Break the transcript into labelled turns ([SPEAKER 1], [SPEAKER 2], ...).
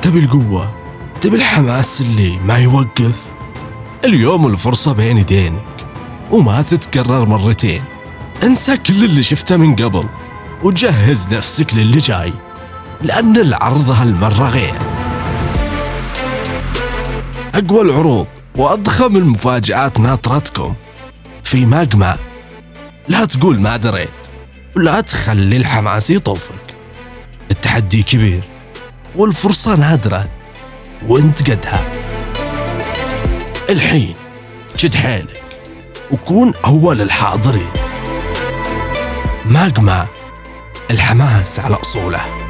[SPEAKER 1] تبي القوة، تبي الحماس اللي ما يوقف. اليوم الفرصة بين يدينك وما تتكرر مرتين. انسى كل اللي شفته من قبل وجهز نفسك للي جاي، لأن العرض هالمرة غير. أقوى العروض وأضخم المفاجآت ناطرتكم في ماجما. لا تقول ما دريت، ولا تخلي الحماس يطوفك. التحدي كبير والفرصة نادرة وانت قدها. الحين شد حيلك وكون أول الحاضرين. ماجما، الحماس على أصوله.